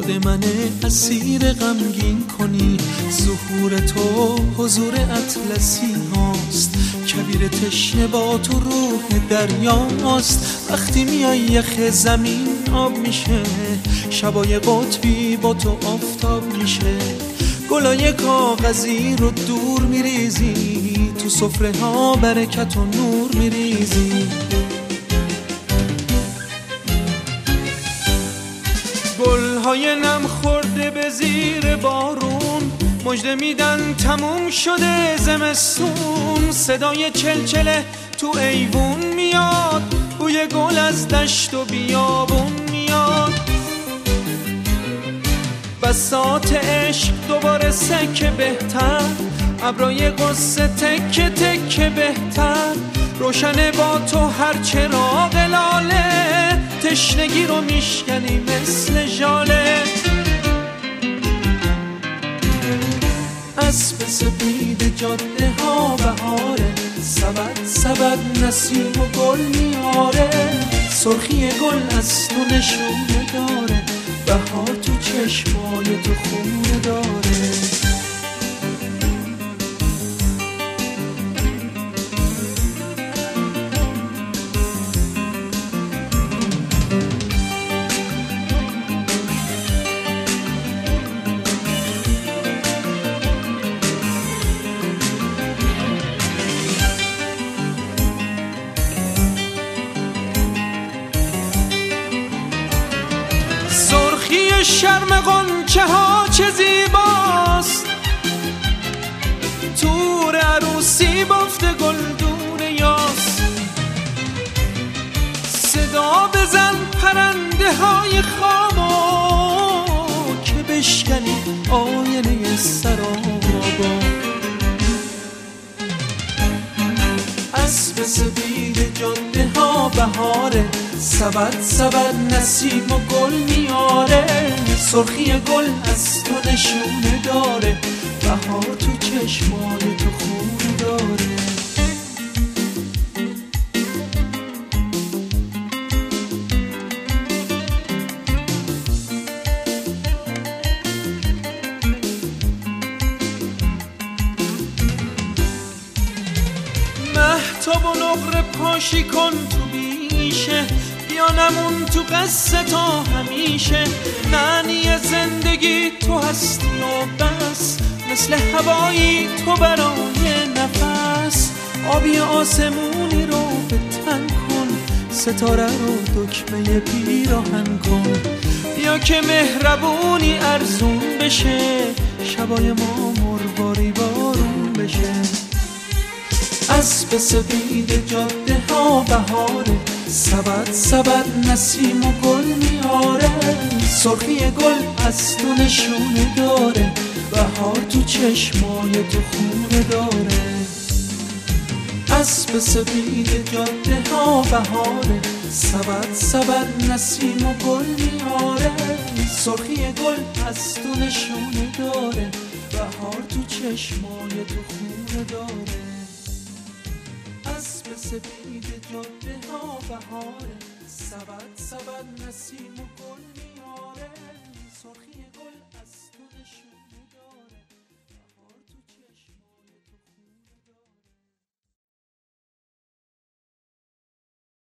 خود من اسیر غمگین کنی. ظهور تو حضور اطلسی هاست، کبیر تشنه با تو روح دریاست. وقتی میای یخ زمین آب میشه، شبای قطبی با تو آفتاب میشه. گلای کاغذی رو دور میریزی، تو سفره ها برکت و نور میریزی. گلهای نم خورده به زیر بارون، مژده میدن تموم شده زمستون. صدای چلچله تو ایوون میاد، بوی گل از دشت و بیابون میاد. بساط عشق دوباره سکه بهتر، ابرای قصه تکه تکه بهتر. روشنه با تو هر چراغ لاله، تشنگی رو میشکنی مثل ژاله. اسب سپید جاده ها بهاره، سبد سبد نسیم و گل میاره. سرخی گل از تو نشونه داره، بهار تو چشمای تو خونه داره. شرم غنچه ها چه زیباست، تور عروسی بافته گلدون یاس. صدا بزن پرنده های خامو، که بشکنی آینه سرابا. اسب سپید جاده ها بهاره، سبد سبد نسیم و گل میاره. سرخی گل از تو نشونه داره، بهار تو چشمای تو خونه داره. مهتاب و نقره پاشی کن تو بیشه، بیا نمون تو قصه تا همیشه. معنی زندگی تو هستی و بس، مثل هوایی تو برای نفس. آبی آسمونی رو به تن کن، ستاره رو دکمه پیراهن کن. بیا که مهربونی ارزون بشه، شبای ما مرباری بارون بشه. اسب سپید جاده ها بهاره، سبد سبد نسیم و گل میاره. سرخی گل از تو نشونه داره، بهار تو چشمای تو خونه داره. اسب سپید جاده ها بهاره، سبد سبد نسیم و گل میاره. سرخی گل از تو نشونه داره، بهار تو چشمای تو خونه داره. اسب سپید جاده ها بهاره، سبد سبد نسیم و گل میاره. سرخی گل